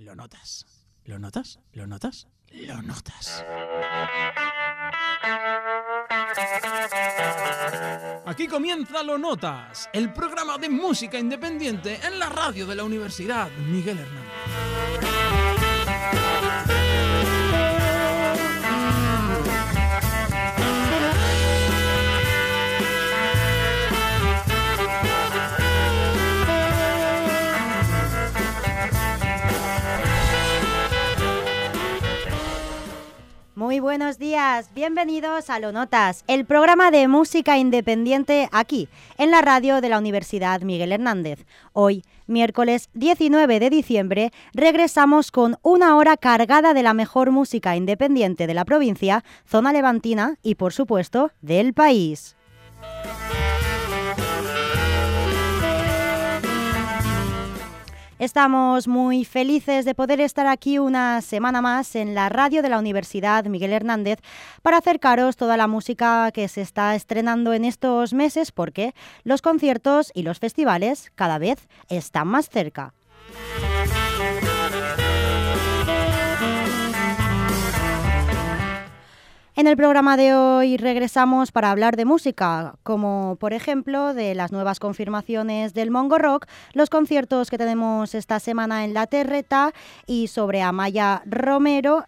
Lo notas. ¿Lo notas? ¿Lo notas? Lo notas. Aquí comienza Lo Notas, el programa de música independiente en la radio de la Universidad Miguel Hernández. Muy buenos días, bienvenidos a Lo Notas, el programa de música independiente aquí, en la radio de la Universidad Miguel Hernández. Hoy, miércoles 19 de diciembre, regresamos con una hora cargada de la mejor música independiente de la provincia, zona levantina y, por supuesto, del país. Estamos muy felices de poder estar aquí una semana más en la radio de la Universidad Miguel Hernández para acercaros toda la música que se está estrenando en estos meses porque los conciertos y los festivales cada vez están más cerca. En el programa de hoy regresamos para hablar de música, como por ejemplo de las nuevas confirmaciones del Mongo Rock, los conciertos que tenemos esta semana en La Terreta y sobre Amaya Romero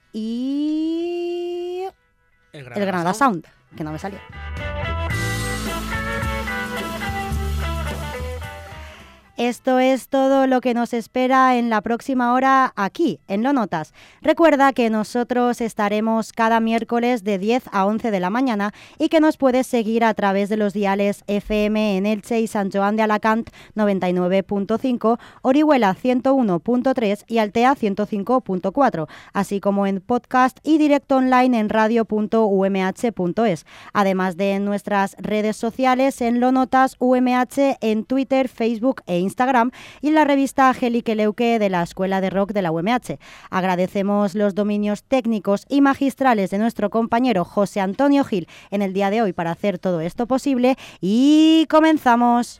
y el Granada Sound, que no me salió. Esto es todo lo que nos espera en la próxima hora aquí, en Lo Notas. Recuerda que nosotros estaremos cada miércoles de 10 a 11 de la mañana y que nos puedes seguir a través de los diales FM en Elche y Sant Joan de Alacant 99.5, Orihuela 101.3 y Altea 105.4, así como en podcast y directo online en radio.umh.es, además de en nuestras redes sociales en Lo Notas UMH en Twitter, Facebook e Instagram y en la revista Angélique Leuque de la Escuela de Rock de la UMH. Agradecemos los dominios técnicos y magistrales de nuestro compañero José Antonio Gil en el día de hoy para hacer todo esto posible y comenzamos.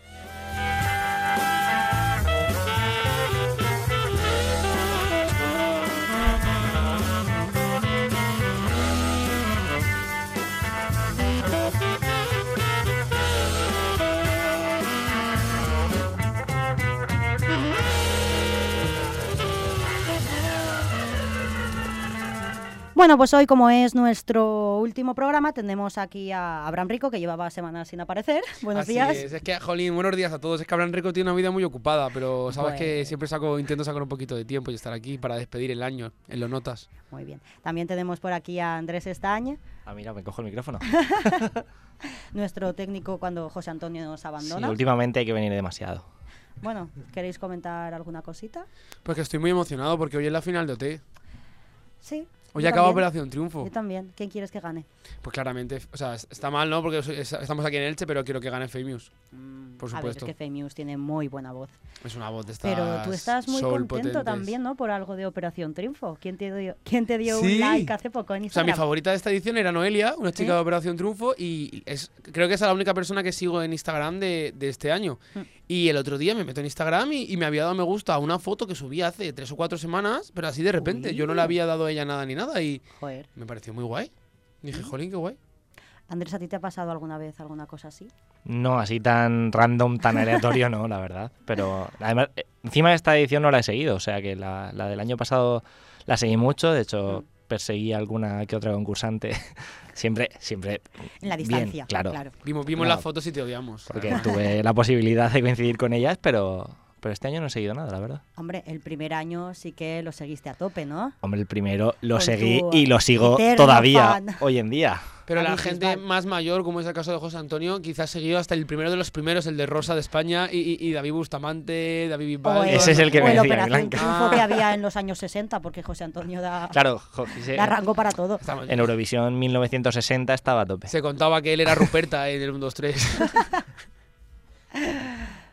Bueno, pues hoy, como es nuestro último programa, tenemos aquí a Abraham Rico, que llevaba semanas sin aparecer. Buenos días. Es que, jolín, buenos días a todos. Es que Abraham Rico tiene una vida muy ocupada, pero sabes Bueno. que siempre intento sacar un poquito de tiempo y estar aquí para despedir el año en Lo Notas. Muy bien. También tenemos por aquí a Andrés Estañ, Ah, mira, me cojo el micrófono. nuestro técnico cuando José Antonio nos abandona. Sí, últimamente hay que venir demasiado. Bueno, ¿queréis comentar alguna cosita? Pues que estoy muy emocionado porque hoy es la final de OT. Sí. Hoy yo acaba también. Operación Triunfo. Yo también. ¿Quién quieres que gane? Pues claramente, o sea, está mal, ¿no? Porque estamos aquí en Elche, pero quiero que gane Famous. Por A ver, supuesto. es que Famous tiene muy buena voz. Es una voz de estas Pero tú estás muy soul contento potentes. también, ¿no? Por algo de Operación Triunfo. ¿Quién te dio Sí. un like hace poco en O sea, mi Instagram? favorita de esta edición era Noelia, una chica ¿Sí? de Operación Triunfo, y creo que es la única persona que sigo en Instagram de este año. Y el otro día me meto en Instagram y me había dado me gusta a una foto que subí hace 3 o 4 semanas, pero así de repente. Uy. Yo no le había dado a ella nada ni nada y Joder. me pareció muy guay. Dije, jolín, qué guay. Andrés, ¿a ti te ha pasado alguna vez alguna cosa así? No, así tan random, tan aleatorio, no, la verdad. Pero además, encima de esta edición no la he seguido, o sea que la del año pasado la seguí mucho, de hecho perseguí a alguna que otra concursante, siempre En la bien, distancia. claro. Vimos No, las fotos y te odiamos. porque tuve la posibilidad de coincidir con ellas, pero este año no he seguido nada, la verdad. Hombre, el primer año sí que lo seguiste a tope, ¿no? Hombre, el primero lo Con seguí tu y lo sigo eterno todavía fan. hoy en día. Pero la David gente Bisbal. más mayor, como es el caso de José Antonio, quizás seguido hasta el primero de los primeros, el de Rosa de España, y David Bustamante, David Bisbal. Ese es el que o me el decía, Operación Blanca. Triunfo que había en los años 60, porque José Antonio da rango para todo. En Eurovisión 1960 estaba a tope. Se contaba que él era Ruperta en el 1, 2, 3.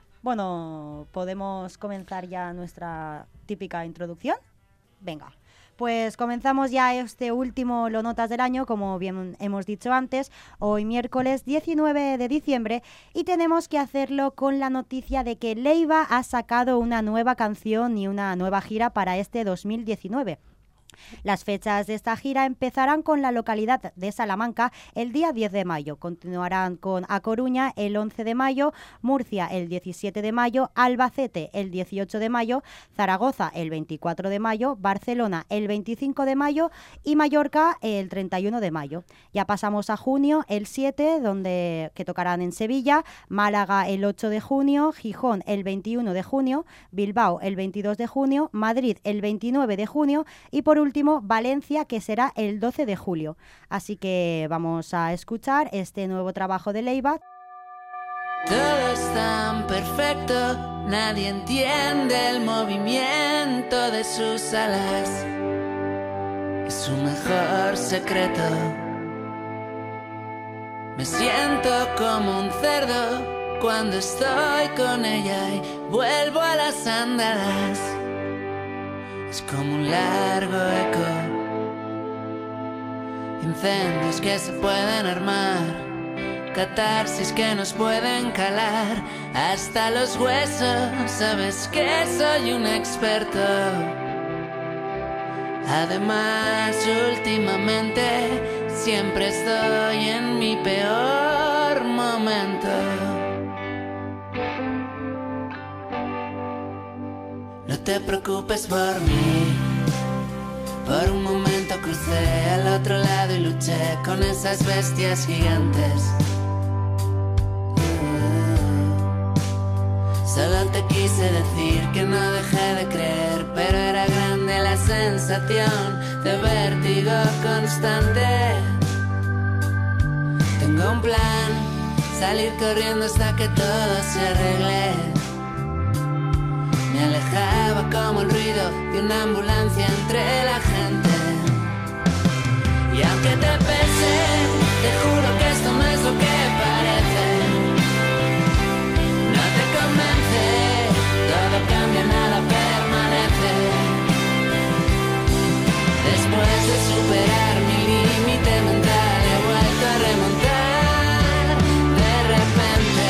Bueno, ¿podemos comenzar ya nuestra típica introducción? Venga. pues comenzamos ya este último Lo Notas del año, como bien hemos dicho antes, hoy miércoles 19 de diciembre, y tenemos que hacerlo con la noticia de que Leiva ha sacado una nueva canción y una nueva gira para este 2019. Las fechas de esta gira empezarán con la localidad de Salamanca el día 10 de mayo, continuarán con A Coruña el 11 de mayo, Murcia el 17 de mayo, Albacete el 18 de mayo, Zaragoza el 24 de mayo, Barcelona el 25 de mayo y Mallorca el 31 de mayo. Ya pasamos a junio, el 7, que tocarán en Sevilla, Málaga el 8 de junio, Gijón el 21 de junio, Bilbao el 22 de junio, Madrid el 29 de junio y por último Valencia, que será el 12 de julio. Así que vamos a escuchar este nuevo trabajo de Leiva. Todo es tan perfecto, nadie entiende el movimiento de sus alas. Es su mejor secreto. Me siento como un cerdo cuando estoy con ella y vuelvo a las andadas. Es como un largo eco, incendios que se pueden armar, catarsis que nos pueden calar hasta los huesos. Sabes que soy un experto. Además, últimamente siempre estoy en mi peor momento. No te preocupes por mí. Por un momento crucé al otro lado y luché con esas bestias gigantes. Solo te quise decir que no dejé de creer, pero era grande la sensación de vértigo constante. Tengo un plan, salir corriendo hasta que todo se arregle. Me alejaba como el ruido de una ambulancia entre la gente. Y aunque te pese, te juro que esto no es lo que parece. No te convence, todo cambia, nada permanece. Después de superar mi límite mental, he vuelto a remontar de repente.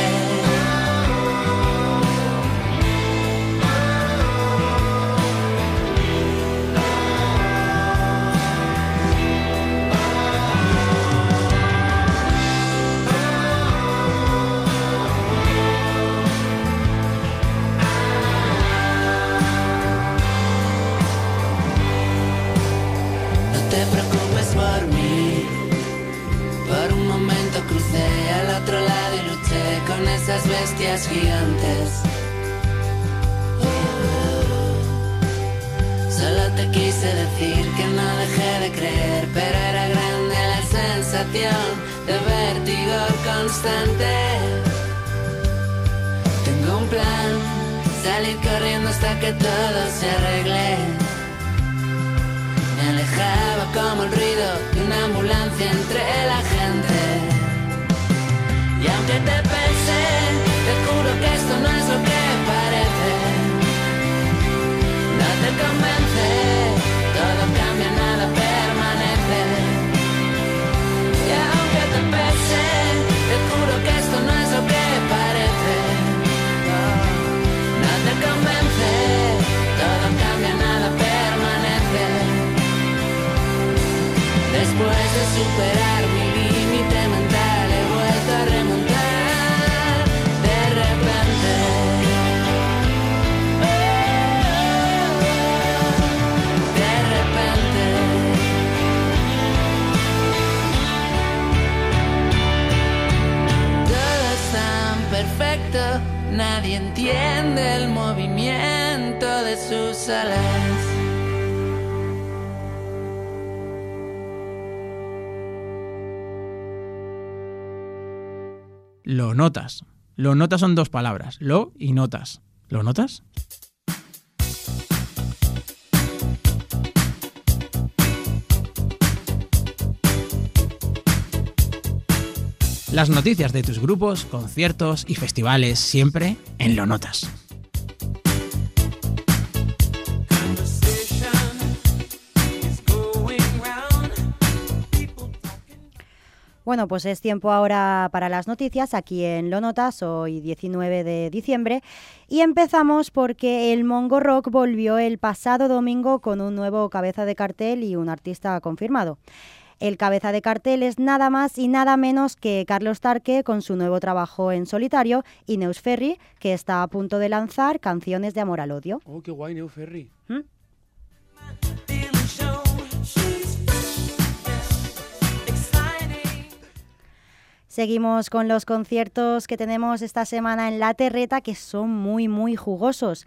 Esas bestias gigantes. Solo te quise decir que no dejé de creer, pero era grande la sensación de vértigo constante. Tengo un plan, salir corriendo hasta que todo se arregle. Me alejaba como el ruido de una ambulancia entre la gente. Y aunque te pensé, te juro que esto no es lo que parece. No te convence, todo cambia, nada permanece. Y aunque te pese, te juro que esto no es lo que parece. No te convence, todo cambia, nada permanece. Después de superar mi límite mental, he vuelto a remontar de repente. De repente. Todo es tan perfecto, nadie entiende el movimiento de sus alas. Lo notas. Lo notas son dos palabras, lo y notas. ¿Lo notas? Las noticias de tus grupos, conciertos y festivales siempre en Lo Notas. Bueno, pues es tiempo ahora para las noticias aquí en Lo Notas, hoy 19 de diciembre. Y empezamos porque el Mongo Rock volvió el pasado domingo con un nuevo cabeza de cartel y un artista confirmado. El cabeza de cartel es nada más y nada menos que Carlos Tarque con su nuevo trabajo en solitario y Neus Ferry, que está a punto de lanzar Canciones de amor al odio. Oh, qué guay, Neus Ferry. Seguimos con los conciertos que tenemos esta semana en La Terreta, que son muy, muy jugosos.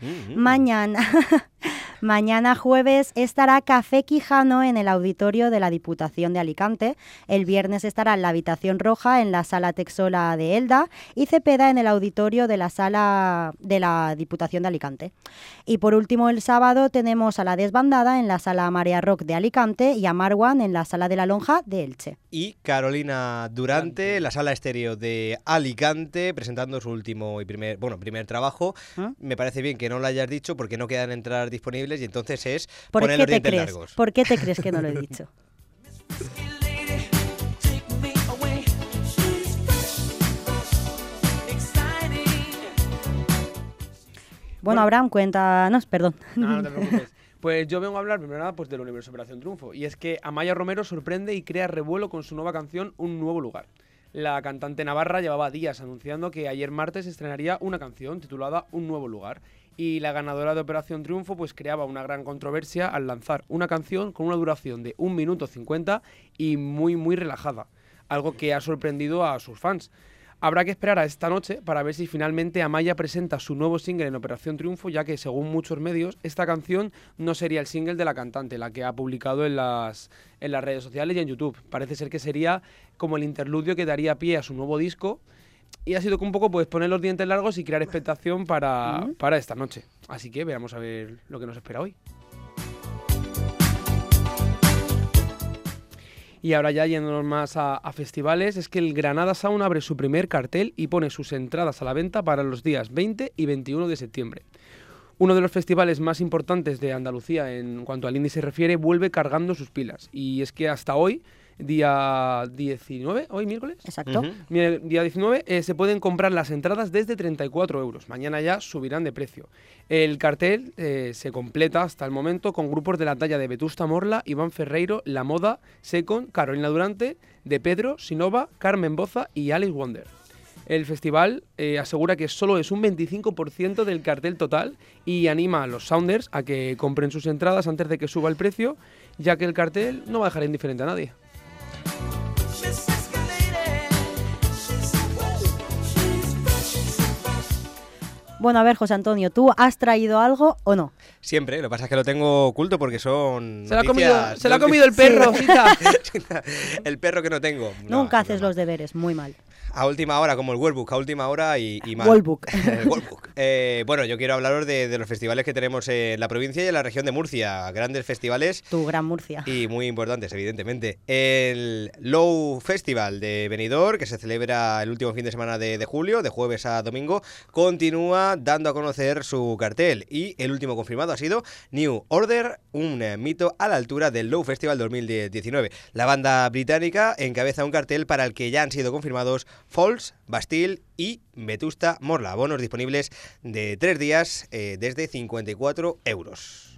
Mañana jueves estará Café Quijano en el auditorio de la Diputación de Alicante. El viernes estará La Habitación Roja en la Sala Texola de Elda y Cepeda en el auditorio de la Sala de la Diputación de Alicante. Y por último, el sábado tenemos a La Desbandada en la Sala Marea Rock de Alicante y a Marwan en la Sala de la Lonja de Elche. Y Carolina Durante, la Sala Estéreo de Alicante, presentando su último y primer trabajo. Me parece bien que no lo hayas dicho porque no quedan entradas disponibles y entonces es poner los dientes largos. ¿Por qué te crees que no lo he dicho? Bueno, Abraham, cuéntanos, perdón. No te preocupes. Pues yo vengo a hablar primero nada pues del universo Operación Triunfo. Y es que Amaya Romero sorprende y crea revuelo con su nueva canción Un Nuevo Lugar. La cantante navarra llevaba días anunciando que ayer martes estrenaría una canción titulada Un Nuevo Lugar. Y la ganadora de Operación Triunfo pues creaba una gran controversia al lanzar una canción con una duración de 1 minuto 50 y muy muy relajada. Algo que ha sorprendido a sus fans. Habrá que esperar a esta noche para ver si finalmente Amaya presenta su nuevo single en Operación Triunfo, ya que según muchos medios esta canción no sería el single de la cantante, la que ha publicado en las redes sociales y en YouTube. Parece ser que sería como el interludio que daría pie a su nuevo disco y ha sido un poco pues poner los dientes largos y crear expectación para esta noche. Así que veamos a ver lo que nos espera hoy. Y ahora ya yéndonos más a festivales, es que el Granada Sound abre su primer cartel y pone sus entradas a la venta para los días 20 y 21 de septiembre. Uno de los festivales más importantes de Andalucía en cuanto al indie se refiere vuelve cargando sus pilas. Y es que hasta hoy, día 19, hoy miércoles. Exacto. Día 19 se pueden comprar las entradas desde 34 euros. Mañana ya subirán de precio. El cartel se completa hasta el momento con grupos de la talla de Vetusta Morla, Iván Ferreiro, La Moda, Secon, Carolina Durante, De Pedro, Sinova, Carmen Boza y Alice Wonder. El festival asegura que solo es un 25% del cartel total y anima a los sounders a que compren sus entradas antes de que suba el precio, ya que el cartel no va a dejar indiferente a nadie. Bueno, a ver, José Antonio, ¿tú has traído algo o no? Siempre, lo que pasa es que lo tengo oculto porque son Se lo ha comido el perro, Sita. El perro que no tengo. Nunca haces los deberes, muy mal. A última hora, como el Workbook, a última hora y mal. Workbook. El Workbook. Bueno, yo quiero hablaros de los festivales que tenemos en la provincia y en la región de Murcia. Grandes festivales. Tu gran Murcia. Y muy importantes, evidentemente. El Low Festival de Benidorm, que se celebra el último fin de semana de julio, de jueves a domingo, continúa dando a conocer su cartel. Y el último confirmado ha sido New Order, un mito a la altura del Low Festival 2019. La banda británica encabeza un cartel para el que ya han sido confirmados Falls, Bastille y Vetusta Morla. Bonos disponibles de 3 días desde 54 euros.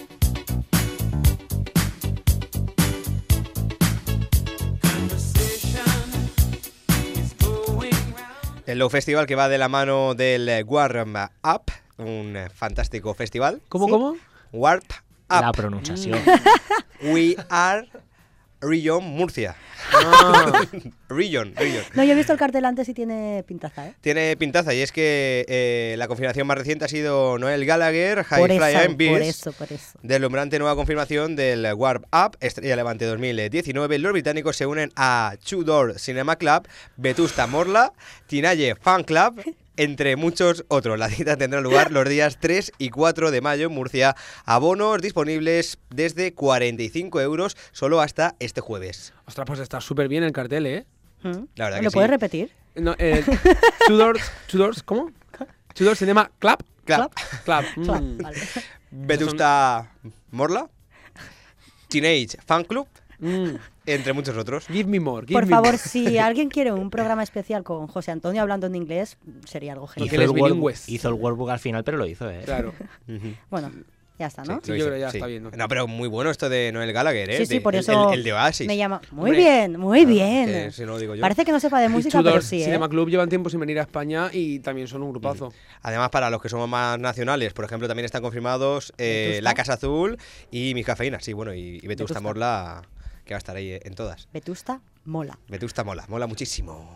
El Low Festival que va de la mano del Warm Up, un fantástico festival. ¿Cómo? Warp Up. La pronunciación. We are Region Murcia. Region. No, yo he visto el cartel antes y tiene pintaza, ¿eh? Tiene pintaza y es que la confirmación más reciente ha sido Noel Gallagher, High Flying Beast. Por eso. Deslumbrante nueva confirmación del Warp Up, Estrella Levante 2019. Los británicos se unen a Tudor Cinema Club, Vetusta Morla, Teenage Fan Club, entre muchos otros. La cita tendrá lugar los días 3 y 4 de mayo en Murcia. Abonos disponibles desde 45 euros solo hasta este jueves. Ostras, pues está súper bien el cartel, ¿eh? La verdad que ¿Lo sí. puedes repetir? No, Tudors, ¿cómo? Tudor Cinema Club. Club. Vale. Vetusta Morla, Teenage Fan Club Entre muchos otros. Give me more. Give Por me favor, more. si alguien quiere un programa especial con José Antonio hablando en inglés, sería algo Porque genial. él es el World- bilingües. hizo el World Book al final, pero lo hizo, Claro. Bueno, ya está, ¿no? Sí, yo creo que ya está bien, ¿no? No, pero muy bueno esto de Noel Gallagher, ¿eh? Sí, sí, De- por eso el de Oasis. me llama. Muy Hombre, bien, muy bien. Que si no lo digo yo. Parece que no sepa de Y música, Tudor pero sí, ¿eh? Cinema Club llevan tiempo sin venir a España y también son un grupazo. Además, para los que somos más nacionales, por ejemplo, también están confirmados Vetusta. La Casa Azul y Mis Cafeínas. Sí, bueno, y Vetusta Vetusta. Morla, que va a estar ahí en todas. Vetusta mola. Vetusta mola muchísimo.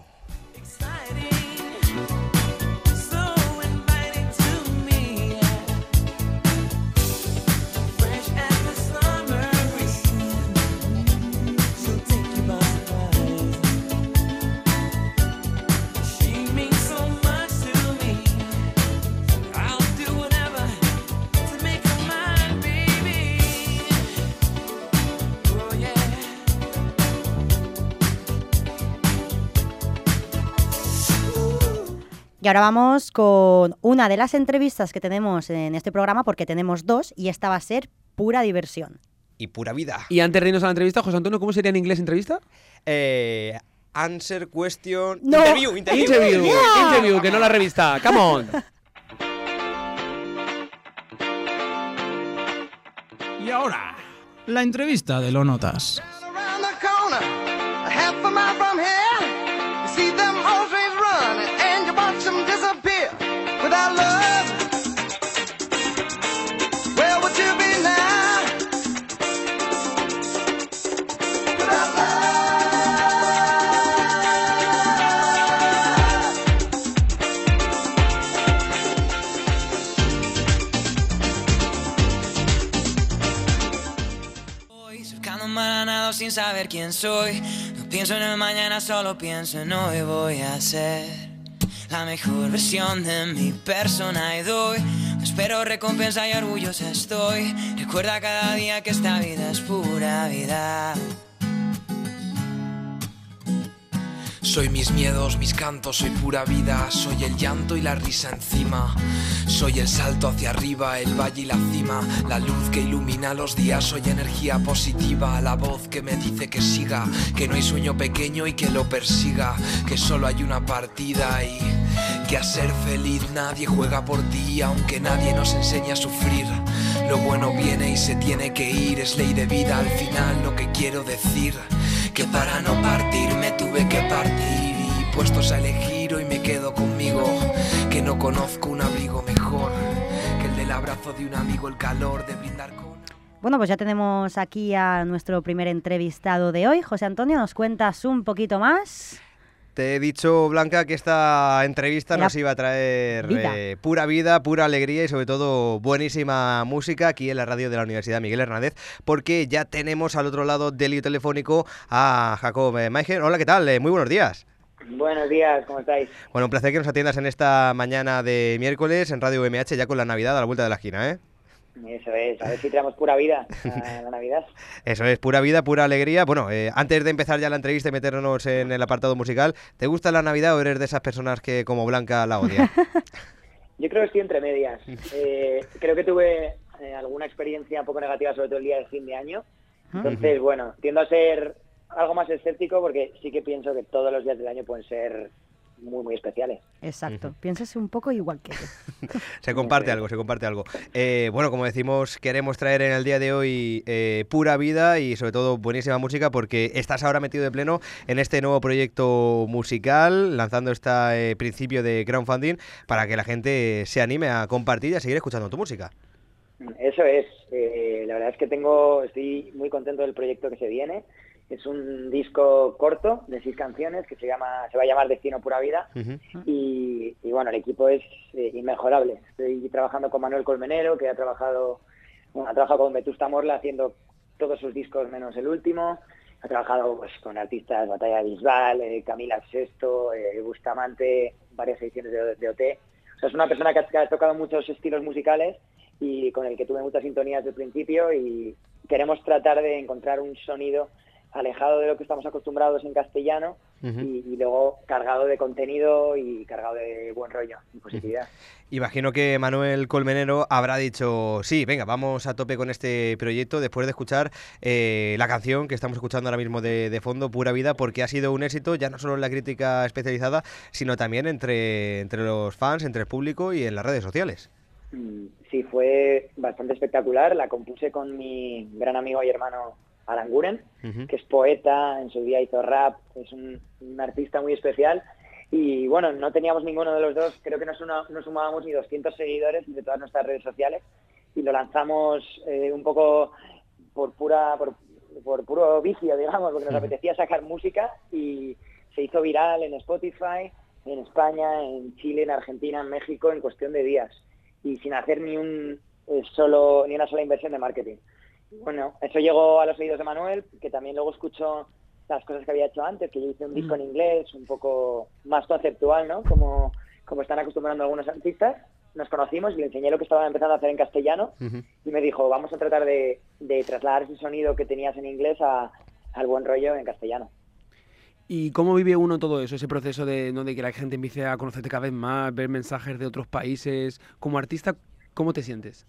Y ahora vamos con una de las entrevistas que tenemos en este programa, porque tenemos dos, y esta va a ser pura diversión. Y pura vida. Y antes de irnos a la entrevista, José Antonio, ¿cómo sería en inglés entrevista? Answer question. No. Interview. Interview, que no la revista. Come on. Y ahora, la entrevista de Lo Notas. Around the corner, a half a mile from here, you see them horse race run, and you watch them disappear without love. Where would you be now? Without love. Voy surcándome a nado sin saber quién soy. No pienso en el mañana, solo pienso en hoy. Voy a ser la mejor versión de mi persona y doy. No espero recompensa y orgullosa estoy. Recuerda cada día que esta vida es pura vida. Soy mis miedos, mis cantos, soy pura vida. Soy el llanto y la risa encima. Soy el salto hacia arriba, el valle y la cima. La luz que ilumina los días, soy energía positiva. La voz que me dice que siga, que no hay sueño pequeño y que lo persiga. Que solo hay una partida y que a ser feliz nadie juega por ti. Aunque nadie nos enseñe a sufrir, lo bueno viene y se tiene que ir. Es ley de vida, al final lo que quiero decir, que para no partir me tuve que partir. Y puestos a elegir hoy me quedo conmigo, que no conozco un abrigo mejor que el del abrazo de un amigo, el calor de brindar con... Bueno, pues ya tenemos aquí a nuestro primer entrevistado de hoy. José Antonio, ¿nos cuentas un poquito más? Te he dicho, Blanca, que esta entrevista Era nos iba a traer vida. pura vida, pura alegría y sobre todo buenísima música aquí en la radio de la Universidad Miguel Hernández, porque ya tenemos al otro lado del hilo telefónico a Jacob Maiger. Hola, ¿qué tal? Muy buenos días. Buenos días, ¿cómo estáis? Bueno, un placer que nos atiendas en esta mañana de miércoles en Radio UMH, ya con la Navidad a la vuelta de la esquina, ¿eh? Eso es, a ver si traemos pura vida a la Navidad. Eso es, pura vida, pura alegría. Bueno, antes de empezar ya la entrevista y meternos en el apartado musical, ¿te gusta la Navidad o eres de esas personas que, como Blanca, la odian? Yo creo que estoy entre medias. Creo que tuve alguna experiencia un poco negativa, sobre todo el día de fin de año. Entonces, bueno, tiendo a ser algo más escéptico porque sí que pienso que todos los días del año pueden ser muy, muy especiales. Exacto, piensas un poco igual que yo. Se comparte algo, se comparte algo. Bueno, como decimos, queremos traer en el día de hoy pura vida y sobre todo buenísima música, porque estás ahora metido de pleno en este nuevo proyecto musical, lanzando este principio de crowdfunding para que la gente se anime a compartir y a seguir escuchando tu música. Eso es. La verdad es que estoy muy contento del proyecto que se viene. Es un disco corto de 6 canciones que se va a llamar Destino Pura Vida. Y bueno, el equipo es inmejorable. Estoy trabajando con Manuel Colmenero, que ha trabajado con Vetusta Morla haciendo todos sus discos menos el último. Ha trabajado pues con artistas Batalla Bisbal, Camila Sesto, Bustamante, varias ediciones de OT. O sea, es una persona que ha tocado muchos estilos musicales y con el que tuve mucha sintonía desde el principio, y queremos tratar de encontrar un sonido alejado de lo que estamos acostumbrados en castellano y luego cargado de contenido y cargado de buen rollo y positividad. Imagino que Manuel Colmenero habrá dicho, sí, venga, vamos a tope con este proyecto después de escuchar la canción que estamos escuchando ahora mismo de fondo, Pura Vida, porque ha sido un éxito ya no solo en la crítica especializada, sino también entre los fans, entre el público y en las redes sociales. Sí, fue bastante espectacular. La compuse con mi gran amigo y hermano Aranguren, que es poeta, en su día hizo rap, es un artista muy especial. Y bueno, no teníamos ninguno de los dos, creo que no sumábamos ni 200 seguidores de todas nuestras redes sociales, y lo lanzamos un poco por puro vicio, digamos, porque nos apetecía sacar música, y se hizo viral en Spotify, en España, en Chile, en Argentina, en México, en cuestión de días, y sin hacer ni una sola inversión de marketing. Bueno, eso llegó a los oídos de Manuel, que también luego escuchó las cosas que había hecho antes, que yo hice un disco en inglés, un poco más conceptual, ¿no? Como están acostumbrando algunos artistas. Nos conocimos y le enseñé lo que estaban empezando a hacer en castellano, y me dijo, vamos a tratar de trasladar ese sonido que tenías en inglés al buen rollo en castellano. ¿Y cómo vive uno todo eso, ese proceso de que la gente empiece a conocerte cada vez más, ver mensajes de otros países? Como artista, ¿cómo te sientes?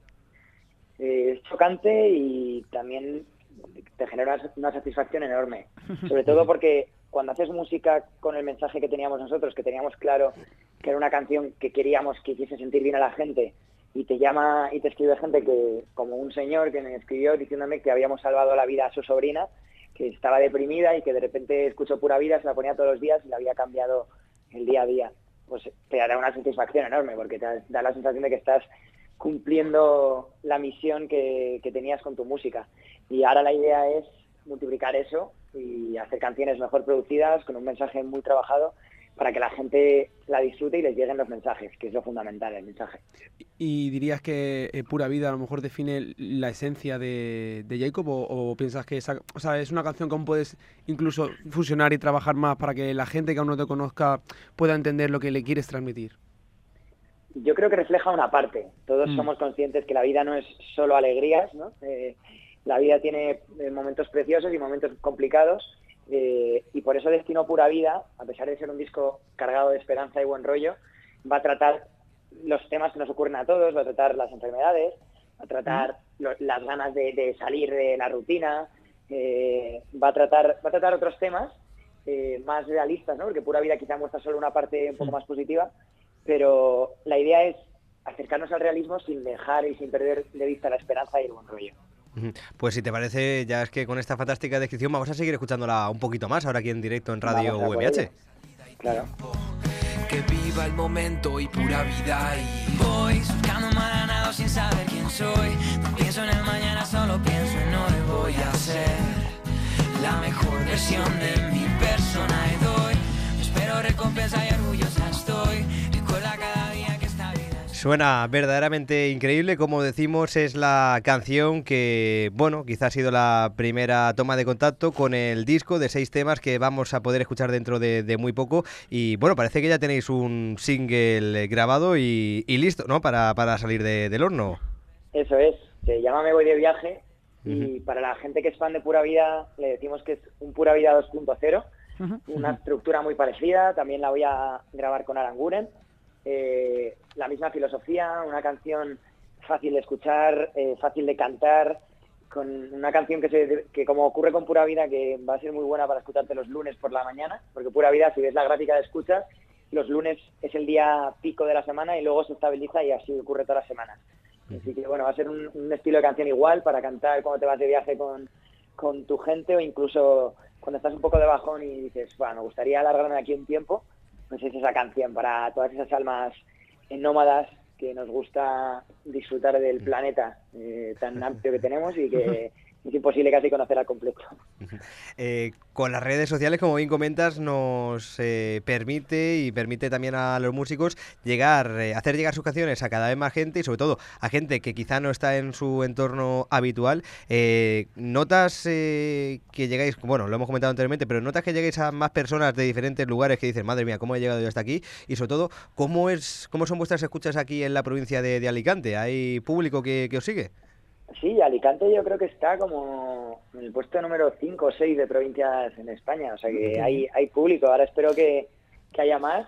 Es chocante y también te genera una satisfacción enorme, sobre todo porque cuando haces música con el mensaje que teníamos nosotros, que teníamos claro que era una canción que queríamos que hiciese sentir bien a la gente, y te llama y te escribe gente como un señor que me escribió diciéndome que habíamos salvado la vida a su sobrina, que estaba deprimida y que de repente escuchó Pura Vida, se la ponía todos los días y le había cambiado el día a día, pues te dará una satisfacción enorme, porque te da la sensación de que estás cumpliendo la misión que tenías con tu música. Y ahora la idea es multiplicar eso y hacer canciones mejor producidas, con un mensaje muy trabajado, para que la gente la disfrute y les lleguen los mensajes, que es lo fundamental, el mensaje. ¿Y dirías que Pura Vida a lo mejor define la esencia de Jacob, o piensas que es una canción que aún puedes incluso fusionar y trabajar más para que la gente que aún no te conozca pueda entender lo que le quieres transmitir? Yo creo que refleja una parte. Todos somos conscientes que la vida no es solo alegrías, ¿no? La vida tiene momentos preciosos y momentos complicados, y por eso Destino Pura Vida, a pesar de ser un disco cargado de esperanza y buen rollo, va a tratar los temas que nos ocurren a todos, va a tratar las enfermedades, va a tratar las ganas de salir de la rutina, va a tratar otros temas más realistas, ¿no? Porque Pura Vida quizá muestra solo una parte un poco más positiva, pero la idea es acercarnos al realismo sin dejar y sin perder de vista la esperanza y el buen rollo. Pues si te parece, ya es que con esta fantástica descripción vamos a seguir escuchándola un poquito más ahora aquí en directo en Radio UMH. Claro. Que viva el momento y pura vida, y voy buscando maranado sin saber quién soy. No pienso en el mañana, solo pienso en hoy. Voy a ser la mejor versión de mi persona y doy. Espero recompensa y orgullosa estoy. Recuerda cada día que esta vida es... Suena verdaderamente increíble. Como decimos, es la canción que, bueno, quizá ha sido la primera toma de contacto con el disco de 6 temas que vamos a poder escuchar dentro de muy poco. Y bueno, parece que ya tenéis un single grabado y listo, ¿no? Para salir del horno. Eso es, se llama Me Voy de Viaje, y para la gente que es fan de Pura Vida le decimos que es un Pura Vida 2.0, una estructura muy parecida. También la voy a grabar con Aranguren. La misma filosofía, una canción fácil de escuchar, fácil de cantar, con una canción que como ocurre con Pura Vida, que va a ser muy buena para escucharte los lunes por la mañana, porque Pura Vida, si ves la gráfica de escuchas, los lunes es el día pico de la semana y luego se estabiliza, y así ocurre todas las semanas. Así que bueno, va a ser un estilo de canción igual para cantar cuando te vas de viaje con tu gente, o incluso cuando estás un poco de bajón y dices, bueno, me gustaría alargarme aquí un tiempo. Pues es esa canción para todas esas almas nómadas que nos gusta disfrutar del planeta tan amplio que tenemos y que es imposible casi conocer al completo. Con las redes sociales, como bien comentas, nos permite también a los músicos hacer llegar sus canciones a cada vez más gente, y sobre todo a gente que quizá no está en su entorno habitual. Notas que llegáis, bueno, lo hemos comentado anteriormente, pero notas que llegáis a más personas de diferentes lugares que dicen, madre mía, ¿cómo he llegado yo hasta aquí? Y sobre todo, ¿cómo son vuestras escuchas aquí en la provincia de Alicante? ¿Hay público que os sigue? Sí, Alicante yo creo que está como en el puesto número 5 o 6 de provincias en España, o sea que hay público. Ahora espero que haya más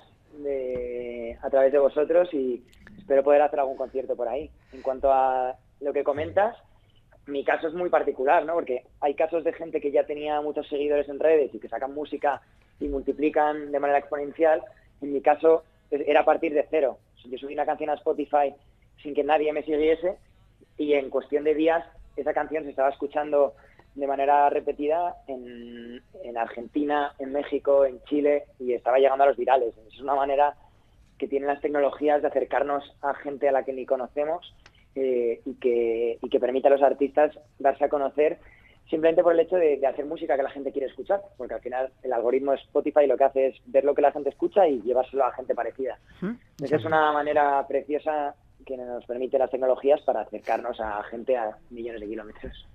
a través de vosotros y espero poder hacer algún concierto por ahí. En cuanto a lo que comentas, mi caso es muy particular, ¿no? Porque hay casos de gente que ya tenía muchos seguidores en redes y que sacan música y multiplican de manera exponencial. En mi caso era a partir de cero. Yo subí una canción a Spotify sin que nadie me siguiese y en cuestión de días esa canción se estaba escuchando de manera repetida en Argentina, en México, en Chile y estaba llegando a los virales. Es una manera que tienen las tecnologías de acercarnos a gente a la que ni conocemos y que permite a los artistas darse a conocer simplemente por el hecho de hacer música que la gente quiere escuchar, porque al final el algoritmo de Spotify lo que hace es ver lo que la gente escucha y llevárselo a gente parecida. Esa es una manera preciosa que nos permite las tecnologías para acercarnos a gente a millones de kilómetros.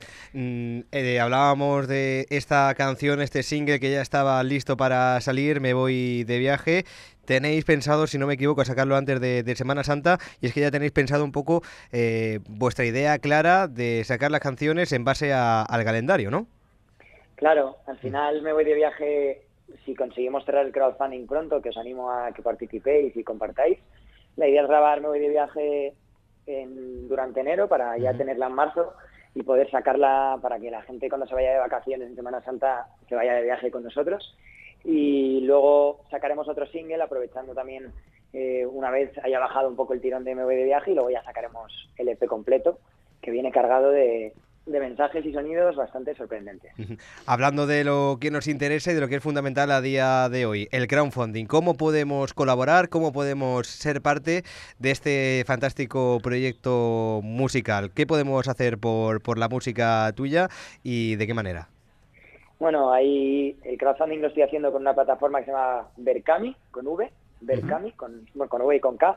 Hablábamos de esta canción, este single que ya estaba listo para salir, Me voy de viaje. Tenéis pensado, si no me equivoco, sacarlo antes de Semana Santa, y es que ya tenéis pensado un poco vuestra idea clara de sacar las canciones en base al calendario, ¿no? Claro, al final Me voy de viaje, si conseguimos cerrar el crowdfunding pronto, que os animo a que participéis y compartáis. La idea es grabar Me voy de viaje durante enero para ya tenerla en marzo y poder sacarla para que la gente cuando se vaya de vacaciones en Semana Santa se vaya de viaje con nosotros. Y luego sacaremos otro single aprovechando también una vez haya bajado un poco el tirón de Me voy de viaje y luego ya sacaremos el EP completo que viene cargado de mensajes y sonidos bastante sorprendentes. Hablando de lo que nos interesa y de lo que es fundamental a día de hoy, el crowdfunding. ¿Cómo podemos colaborar? ¿Cómo podemos ser parte de este fantástico proyecto musical? ¿Qué podemos hacer por la música tuya y de qué manera? Bueno, ahí el crowdfunding lo estoy haciendo con una plataforma que se llama Berkami, con V, Berkami, con V y con K.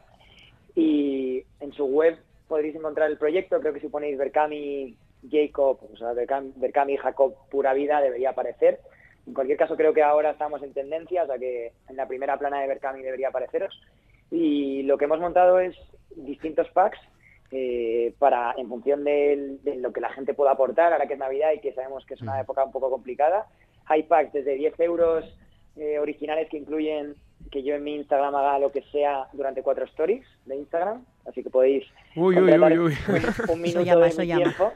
Y en su web podréis encontrar el proyecto. Creo que si ponéis Berkami Jacob, o sea, Berkami Jacob Pura Vida debería aparecer. En cualquier caso, creo que ahora estamos en tendencia, o sea que en la primera plana de Berkami debería apareceros. Y lo que hemos montado es distintos packs para, en función de lo que la gente pueda aportar, ahora que es Navidad y que sabemos que es una época un poco complicada. Hay packs desde 10 euros originales que incluyen que yo en mi Instagram haga lo que sea durante 4 stories de Instagram, así que podéis contratar un minuto de mi tiempo.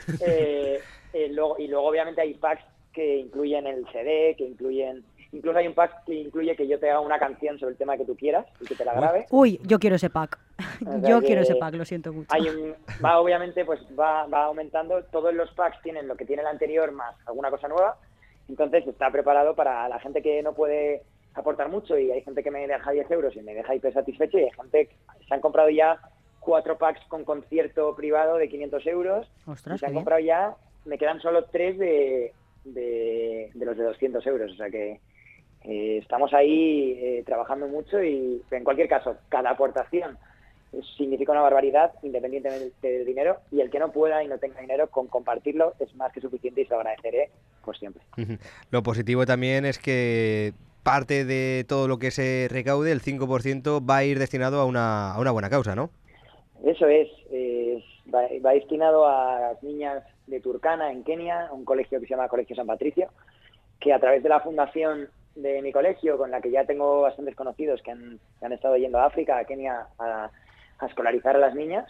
Luego obviamente hay packs que incluyen el CD, que incluyen... Incluso hay un pack que incluye que yo te haga una canción sobre el tema que tú quieras y que te la grabe. Uy, yo quiero ese pack. O sea Yo quiero ese pack, lo siento mucho. Obviamente pues va aumentando. Todos los packs tienen lo que tiene el anterior más alguna cosa nueva. Entonces está preparado para la gente que no puede aportar mucho, y hay gente que me deja 10 euros y me deja hiper satisfecho, y hay gente que se han comprado ya 4 packs con concierto privado de 500 euros. Ostras, y se han comprado ya, me quedan solo 3 de los de 200 euros, o sea que estamos ahí trabajando mucho, y en cualquier caso, cada aportación significa una barbaridad independientemente del dinero, y el que no pueda y no tenga dinero, con compartirlo es más que suficiente y se lo agradeceré por siempre. Lo positivo también es que parte de todo lo que se recaude, el 5%, va a ir destinado a una buena causa, ¿no? Eso va destinado a las niñas de Turkana, en Kenia, a un colegio que se llama Colegio San Patricio, que a través de la fundación de mi colegio, con la que ya tengo bastantes conocidos que han estado yendo a África, a Kenia, a escolarizar a las niñas,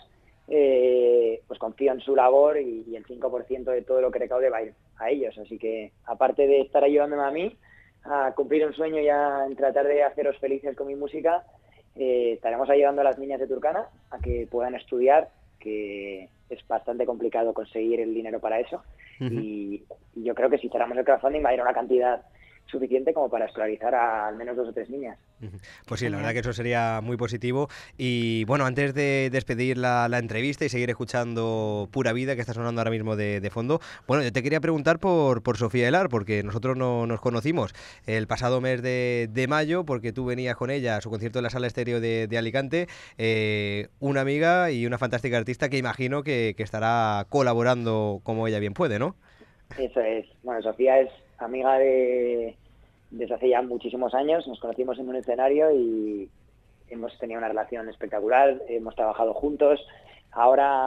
pues confío en su labor, y el 5% de todo lo que recaude va a ir a ellos. Así que, aparte de estar ayudándome a mí a cumplir un sueño y en tratar de haceros felices con mi música, estaremos ayudando a las niñas de Turkana a que puedan estudiar, que es bastante complicado conseguir el dinero para eso. Y yo creo que si cerramos el crowdfunding va a ir a una cantidad suficiente como para escolarizar a al menos 2 o 3 niñas. Pues sí, la verdad que eso sería muy positivo. Y bueno, antes de despedir la entrevista y seguir escuchando Pura Vida, que está sonando ahora mismo de fondo, bueno, yo te quería preguntar por Sofía Elar, porque nosotros nos conocimos el pasado mes de mayo, porque tú venías con ella a su concierto en la Sala Estéreo de Alicante, una amiga y una fantástica artista que imagino que estará colaborando como ella bien puede, ¿no? Eso es. Bueno, Sofía es amiga desde hace ya muchísimos años. Nos conocimos en un escenario y hemos tenido una relación espectacular, hemos trabajado juntos. Ahora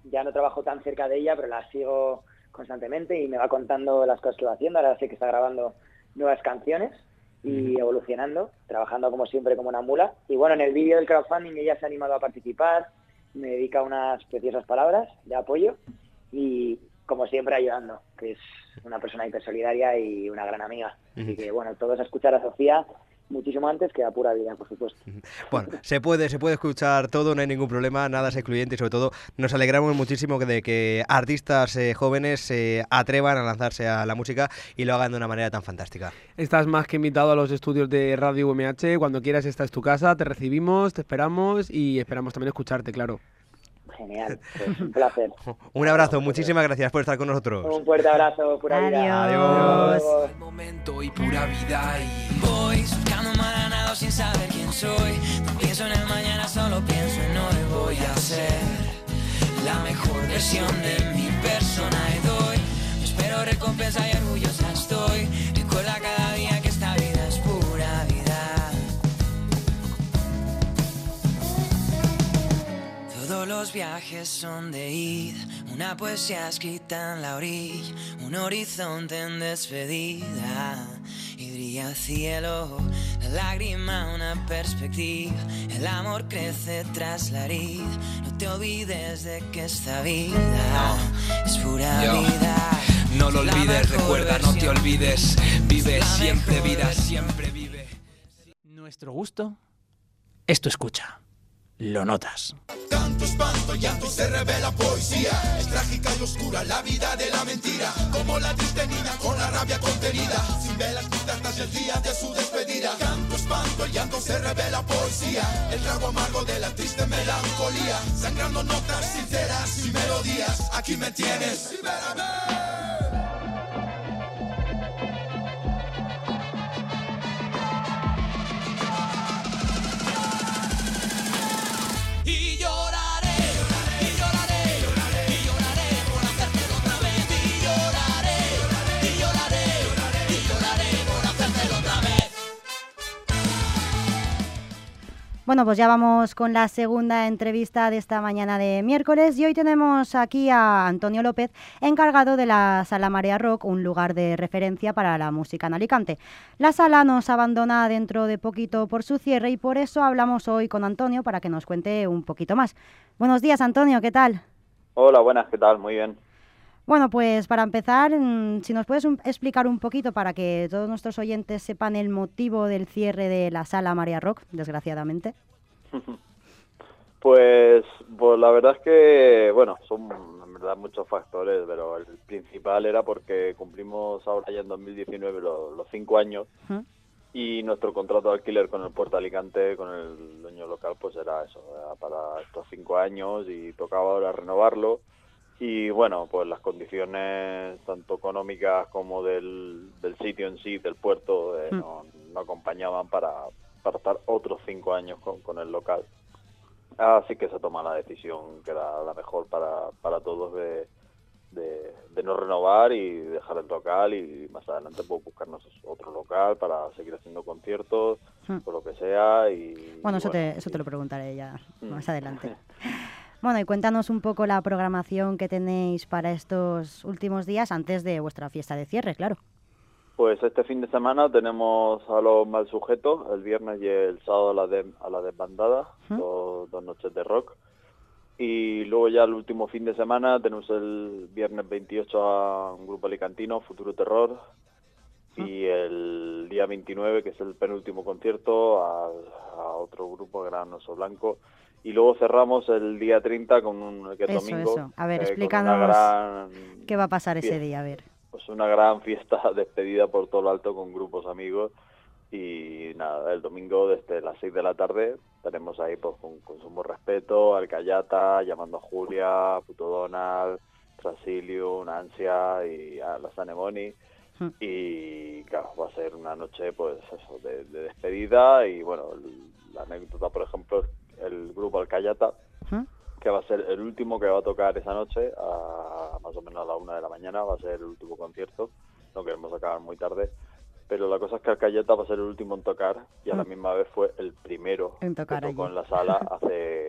ya no trabajo tan cerca de ella, pero la sigo constantemente y me va contando las cosas que va haciendo. Ahora sé que está grabando nuevas canciones y evolucionando, trabajando como siempre como una mula. Y bueno, en el vídeo del crowdfunding ella se ha animado a participar, me dedica unas preciosas palabras de apoyo y como siempre ayudando, que es una persona hipersolidaria y una gran amiga. Así que bueno, todos a escuchar a Sofía muchísimo antes que a Pura Vida, por supuesto. Bueno, se puede escuchar todo, no hay ningún problema, nada es excluyente y sobre todo nos alegramos muchísimo de que artistas jóvenes se atrevan a lanzarse a la música y lo hagan de una manera tan fantástica. Estás más que invitado a los estudios de Radio UMH, cuando quieras esta es tu casa, te recibimos, te esperamos y esperamos también escucharte, claro. Genial, pues un placer. Un abrazo, muchísimas gracias por estar con nosotros. Un fuerte abrazo, Pura Vida. Adiós. El momento y pura vida y Voy buscando mal ganado sin saber quién soy. No pienso en el mañana, solo pienso en hoy. Voy a ser la mejor versión de mi persona y doy. No espero recompensa y orgullosa estoy. Recuerda cada día que esta vida es pura vida. Todos los viajes son de ida, una poesía escrita en la orilla, un horizonte en despedida. Y brilla el cielo, la lágrima una perspectiva, el amor crece tras la herida. No te olvides de que esta vida es pura vida. no lo olvides, recuerda, no te olvides. Vive siempre vida, siempre vive. Nuestro gusto es tu escucha. Lo notas. Tanto espanto, llanto, se revela poesía. Es trágica y oscura la vida de la mentira. Como la triste niña con la rabia contenida. Sin velas ni tartas el día de su despedida. Tanto espanto, el llanto, se revela poesía. El trago amargo de la triste melancolía. Sangrando notas sinceras y melodías. Aquí me tienes, libérame. Bueno, pues ya vamos con la segunda entrevista de esta mañana de miércoles y hoy tenemos aquí a Antonio López, encargado de la Sala Marea Rock, un lugar de referencia para la música en Alicante. La sala nos abandona dentro de poquito por su cierre y por eso hablamos hoy con Antonio para que nos cuente un poquito más. Buenos días, Antonio, ¿qué tal? Hola, buenas, ¿qué tal? Muy bien. Bueno, pues para empezar, si nos puedes explicar un poquito para que todos nuestros oyentes sepan el motivo del cierre de la Sala Marea Rock, desgraciadamente. Pues la verdad es que, bueno, son en verdad muchos factores, pero el principal era porque cumplimos ahora ya en 2019 los 5 años y nuestro contrato de alquiler con el Puerto de Alicante, con el dueño local, pues era eso, era para estos 5 años y tocaba ahora renovarlo. Y bueno, pues las condiciones tanto económicas como del sitio en sí, del puerto, no acompañaban para estar otros 5 años con el local. Así que se toma la decisión que era la mejor para todos de no renovar y dejar el local y más adelante pues buscarnos otro local para seguir haciendo conciertos o lo que sea. Y bueno, eso te lo preguntaré ya más adelante. Bueno, y cuéntanos un poco la programación que tenéis para estos últimos días antes de vuestra fiesta de cierre, claro. Pues este fin de semana tenemos a los Mal Sujetos, el viernes y el sábado a la desbandada, dos noches de rock. Y luego ya el último fin de semana tenemos el viernes 28 a un grupo alicantino, Futuro Terror. Y el día 29, que es el penúltimo concierto, a otro grupo, Gran Oso Blanco. Y luego cerramos el día 30 que es domingo. Eso. A ver, explícanos qué va a pasar ese día, a ver. Pues una gran fiesta despedida por todo lo alto con grupos amigos. Y nada, el domingo desde las 6 de la tarde tenemos ahí pues con sumo respeto, Alcayata, Llamando a Julia, Puto Donald, Trasilio, Ansia y a la Sanemoni. Y claro, va a ser una noche pues eso de despedida y bueno, la anécdota por ejemplo, el grupo Alcayata, que va a ser el último que va a tocar esa noche, a más o menos a la 1 de la mañana, va a ser el último concierto, no queremos acabar muy tarde, pero la cosa es que Alcayata va a ser el último en tocar y a la misma vez fue el primero en tocar que tocó allí en la sala hace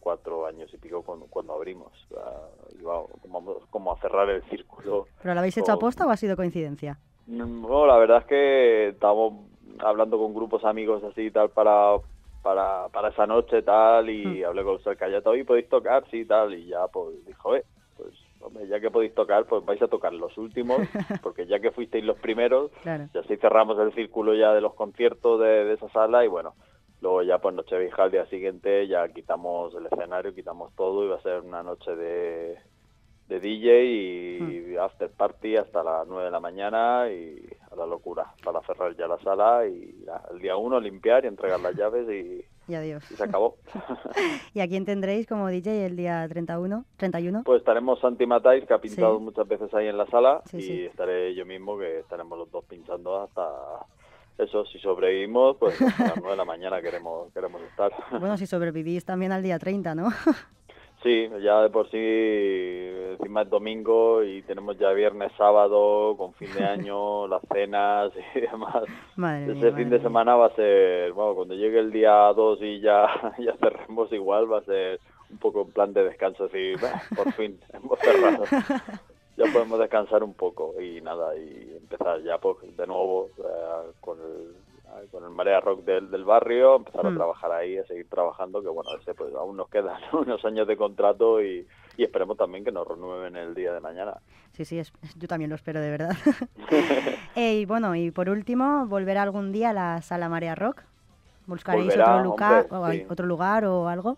4 años y pico cuando abrimos. Y vamos como a cerrar el círculo. ¿Pero lo habéis hecho aposta o ha sido coincidencia? No, la verdad es que estábamos hablando con grupos amigos así y tal para esa noche tal, y hablé con los alcayatos, y podéis tocar, sí, tal, y ya pues dijo, pues hombre, ya que podéis tocar, pues vais a tocar los últimos, porque ya que fuisteis los primeros, claro. ya así cerramos el círculo ya de los conciertos de esa sala, y bueno, luego ya pues Nochevieja al día siguiente ya quitamos el escenario, quitamos todo, y va a ser una noche de DJ y after party hasta las 9 de la mañana, y a la locura, para cerrar ya la sala, y el día 1 limpiar y entregar las llaves y adiós. Y se acabó. ¿Y a quién tendréis como DJ el día 31? Pues estaremos Santi Matais, que ha pintado muchas veces ahí en la sala, sí. Estaré yo mismo, que estaremos los dos pinchando hasta... Eso, si sobrevivimos, pues a las 9 de la mañana queremos estar. Bueno, si sobrevivís también al día 30, ¿no? Sí, ya de por sí, encima es domingo y tenemos ya viernes, sábado, con fin de año, las cenas y demás. Ese fin de semana va a ser, bueno, cuando llegue el día 2 y ya cerremos, igual va a ser un poco en plan de descanso, así, por fin, hemos cerrado. Ya podemos descansar un poco y nada, y empezar ya pues de nuevo con el Marea Rock del barrio, empezar a trabajar ahí, a seguir trabajando, que bueno, pues aún nos quedan unos años de contrato y esperemos también que nos renueven el día de mañana. Sí, yo también lo espero, de verdad. Y bueno, y por último, ¿volver algún día a la Sala Marea Rock? ¿Buscaréis otro lugar o algo?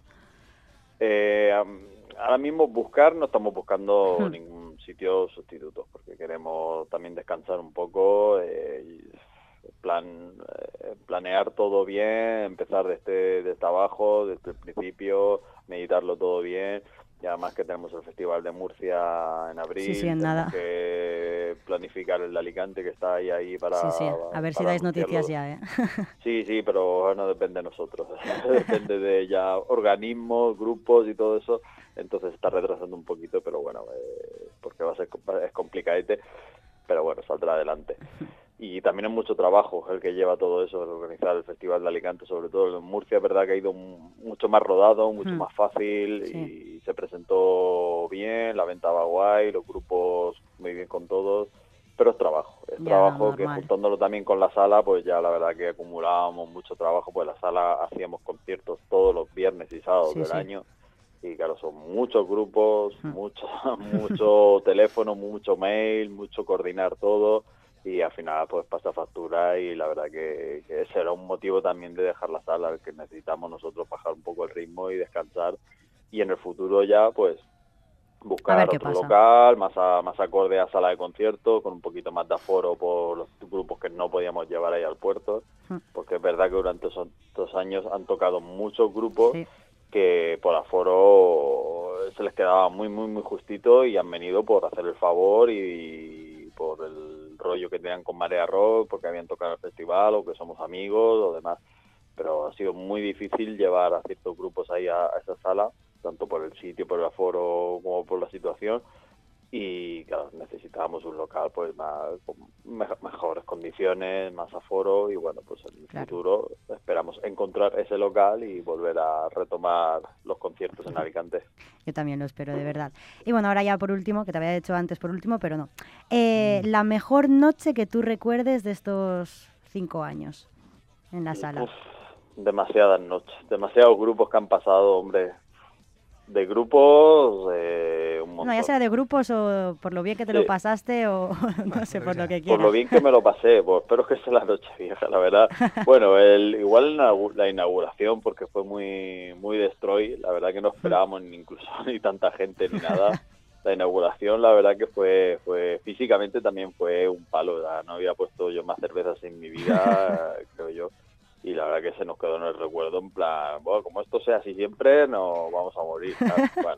Ahora mismo no estamos buscando ningún sitio sustituto, porque queremos también descansar un poco, planear todo bien, empezar desde abajo, desde el principio, meditarlo todo bien, y además que tenemos el Festival de Murcia en abril, en nada. Que planificar el de Alicante, que está ahí para... a ver si dais noticias ya, Sí, pero no depende de nosotros, depende de ya organismos, grupos y todo eso, entonces está retrasando un poquito, pero bueno, porque es complicadete, pero bueno, saldrá adelante. Y también es mucho trabajo el que lleva todo eso, el organizar el Festival de Alicante, sobre todo en Murcia, es verdad que ha ido mucho más rodado, mucho más fácil, y se presentó bien, la venta va guay, los grupos muy bien con todos, pero es trabajo, trabajo que juntándolo también con la sala, pues ya la verdad que acumulábamos mucho trabajo, pues la sala hacíamos conciertos todos los viernes y sábados del año, y claro, son muchos grupos, mucho teléfono, mucho mail, mucho coordinar todo, y al final pues pasa factura, y la verdad que ese era un motivo también de dejar la sala, el que necesitamos nosotros bajar un poco el ritmo y descansar, y en el futuro ya pues buscar otro local más acorde a sala de concierto, con un poquito más de aforo por los grupos que no podíamos llevar ahí al puerto, porque es verdad que durante esos 2 años han tocado muchos grupos que por aforo se les quedaba muy muy muy justito, y han venido por hacer el favor y por el rollo que tenían con Marea Rock, porque habían tocado el festival o que somos amigos o demás, pero ha sido muy difícil llevar a ciertos grupos ahí a esa sala, tanto por el sitio, por el aforo como por la situación, y claro, necesitábamos un local pues con mejores condiciones, más aforo, y bueno, pues en el futuro esperamos encontrar ese local y volver a retomar los conciertos en Alicante. Yo también lo espero, de verdad. Y bueno, ahora ya por último, que te había dicho antes por último, pero no. La mejor noche que tú recuerdes de estos 5 años en la sala. Demasiadas noches, demasiados grupos que han pasado, hombre. De grupos, un montón. No, ya sea de grupos o por lo bien que te lo pasaste o no sé, por lo que quieras. Por lo bien que me lo pasé, pues espero que sea la noche vieja, la verdad. Bueno, igual la inauguración, porque fue muy destroy, la verdad que no esperábamos incluso ni tanta gente ni nada. La inauguración, la verdad que fue físicamente también fue un palo, no había puesto yo más cervezas en mi vida, creo yo. Y la verdad que se nos quedó en el recuerdo, en plan, bueno, como esto sea así siempre, no vamos a morir. Bueno,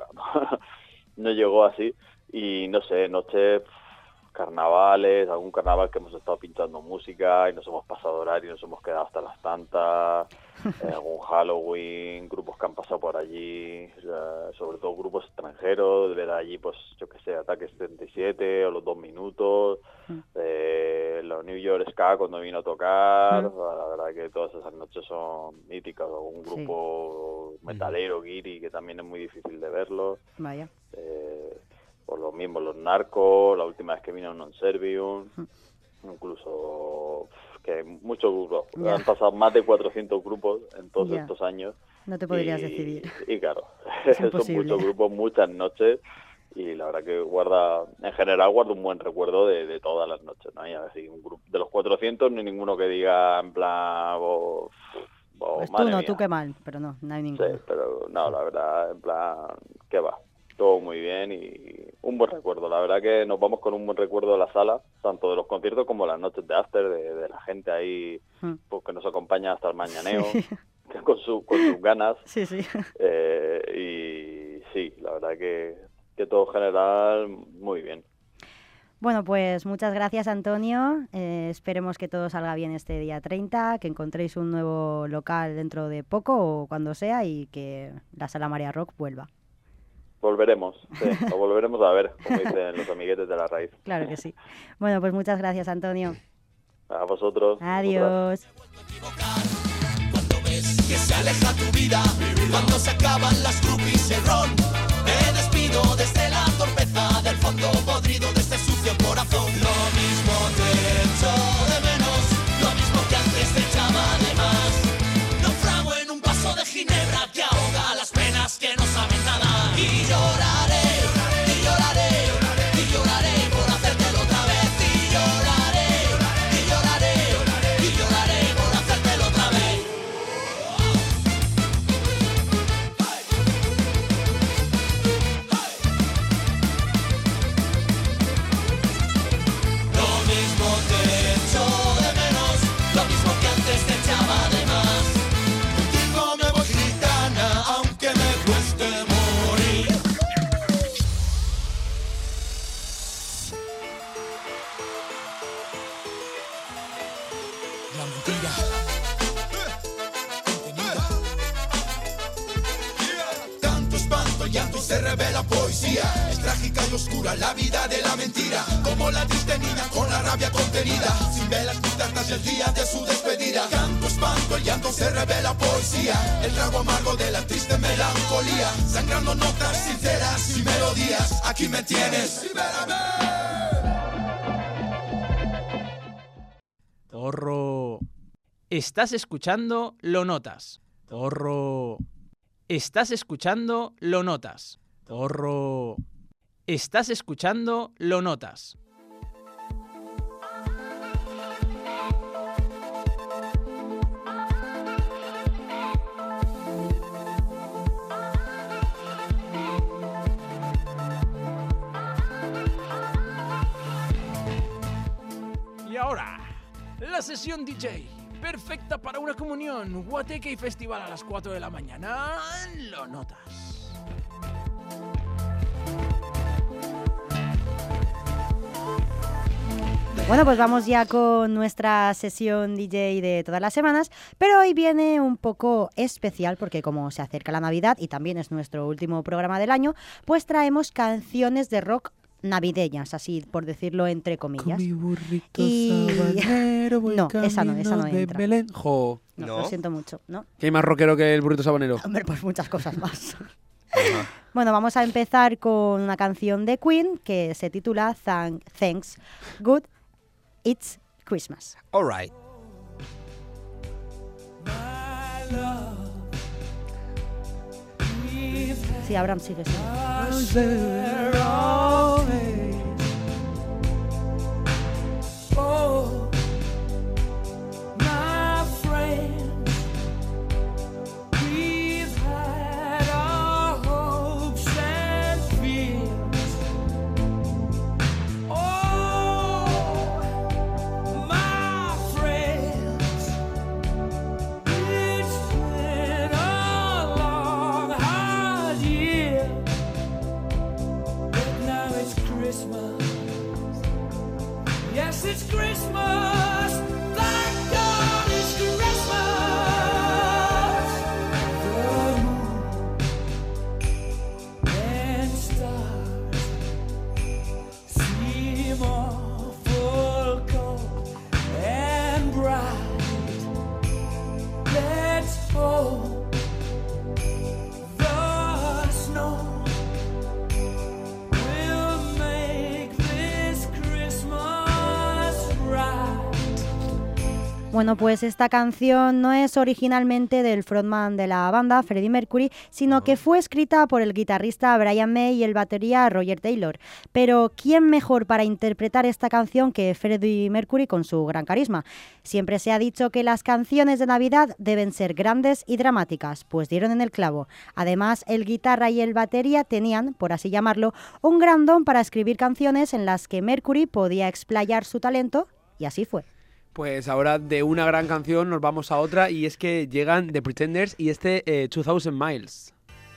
no llegó así. Y no sé, noches, carnavales, algún carnaval que hemos estado pinchando música y nos hemos pasado horario y nos hemos quedado hasta las tantas, algún Halloween, grupos que han pasado por allí, sobre todo grupos extranjeros, de ver allí, pues yo qué sé, Ataque 77 o Los 2 Minutos, pero New York Ska cuando vino a tocar, la verdad que todas esas noches son míticas, o un grupo metalero, Guiri, que también es muy difícil de verlo. Vaya. Por lo mismo, los Narcos, la última vez que vino Non Servium, incluso que muchos grupos, han pasado más de 400 grupos en todos estos años. No te podrías decidir. Y claro, son muchos grupos, muchas noches, y la verdad que en general guardo un buen recuerdo de todas las noches, ¿no? Y así, un grupo, de los 400 no hay ninguno que diga en plan... pues tú no, tú qué mal, pero no hay ninguno. Sí, pero no, la verdad, en plan, ¿qué va? Todo muy bien y un buen recuerdo. La verdad que nos vamos con un buen recuerdo de la sala, tanto de los conciertos como las noches de after, de la gente ahí pues, que nos acompaña hasta el mañaneo, con sus ganas. Sí. Y sí, la verdad que todo en general muy bien. Bueno, pues muchas gracias, Antonio. Esperemos que todo salga bien este día 30, que encontréis un nuevo local dentro de poco o cuando sea y que la Sala María Rock vuelva. Volveremos, lo volveremos a ver, como dicen los amiguetes de la raíz. Claro que sí. Bueno, pues muchas gracias, Antonio. A vosotros. Adiós. Cuando ves que se aleja tu vida, cuando se acaban las groupies y el ron, me despido desde la torpeza del fondo podrido de este sucio corazón. Lo mismo te echo de menos, lo mismo que antes te echaba de más. Naufrago en un vaso de ginebra que ahoga las penas que no saben nada. Y lloraré, y lloraré, y lloraré por hacértelo otra vez. Y lloraré, y lloraré, y lloraré por hacértelo otra vez. Lo mismo te echo de menos, lo mismo que antes te echaba de más. Contigo me voy gitana, aunque me cueste morir. La mentira contenida. Tanto espanto, llanto y se revela poesía. Es trágica y oscura la vida de la mentira, como la triste niña con la rabia contenida, sin velas ni tartas y el día de su despedida. Tanto espanto, el llanto se revela poesía, el trago amargo de la triste melancolía, sangrando notas sinceras y melodías. Aquí me tienes, libérame. Zorro. Estás escuchando Lo Notas. Zorro. Estás escuchando Lo Notas. Zorro. Estás escuchando Lo Notas. Y ahora, la sesión DJ, perfecta para una comunión, guateque y festival a las 4 de la mañana. Lo Notas. Bueno, pues vamos ya con nuestra sesión DJ de todas las semanas, pero hoy viene un poco especial porque como se acerca la Navidad y también es nuestro último programa del año, pues traemos canciones de rock navideñas, así por decirlo entre comillas. Con mi burrito y... sabanero voy no, esa no de entra. Belén. Jo. No, lo siento mucho, ¿no? ¿Qué hay más rockero que el burrito sabanero? Hombre, pues muchas cosas más. Bueno, vamos a empezar con una canción de Queen que se titula Thanks God It's Christmas. All right. Sí, Abraham sigue. Oh, my friend, we've had our hopes and fears. Oh, my friends, it's been a long, hard year, but now it's Christmas. Yes, it's Christmas. Thank God it's Christmas. The moon and stars seem awful cold Bueno, pues esta canción no es originalmente del frontman de la banda, Freddie Mercury, sino que fue escrita por el guitarrista Brian May y el batería Roger Taylor. Pero ¿quién mejor para interpretar esta canción que Freddie Mercury con su gran carisma? Siempre se ha dicho que las canciones de Navidad deben ser grandes y dramáticas, pues dieron en el clavo. Además, el guitarra y el batería tenían, por así llamarlo, un gran don para escribir canciones en las que Mercury podía explayar su talento, y así fue. Pues ahora de una gran canción nos vamos a otra, y es que llegan The Pretenders y 2000 Miles.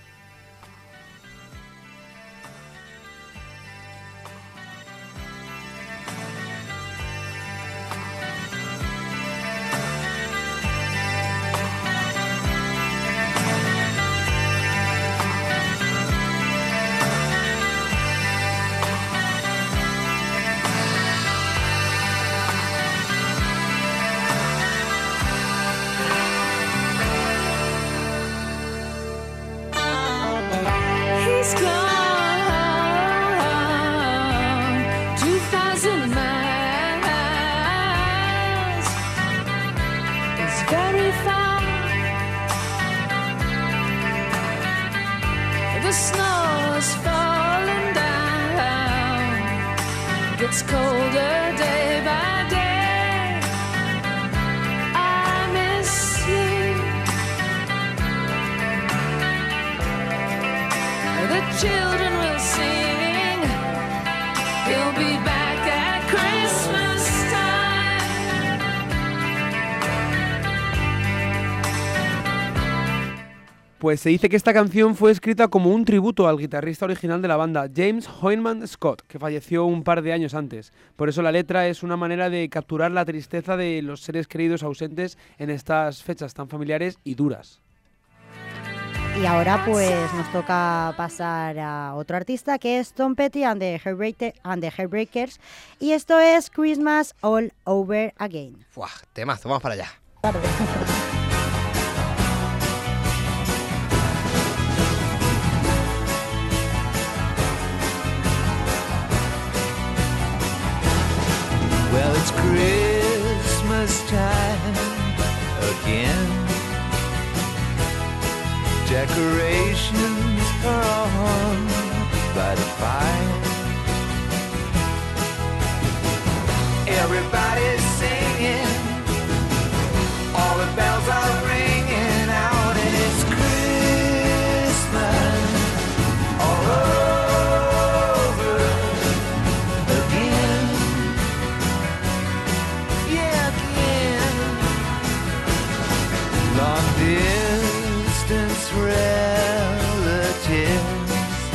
The snow is falling down. It's colder day by day. I miss you. The children will sing. He'll be back at Christmas time. Pues se dice que esta canción fue escrita como un tributo al guitarrista original de la banda, James Hoyman Scott, que falleció un par de años antes. Por eso la letra es una manera de capturar la tristeza de los seres queridos ausentes en estas fechas tan familiares y duras. Y ahora pues nos toca pasar a otro artista, que es Tom Petty and the Heartbreakers, y esto es Christmas All Over Again. ¡Fuah! Temazo, vamos para allá. Well, it's Christmas time again. Decorations are on by the fire. Everybody's singing, all the bells are ringing out, and it's Christmas all over again. Yeah, again. Long distance relatives,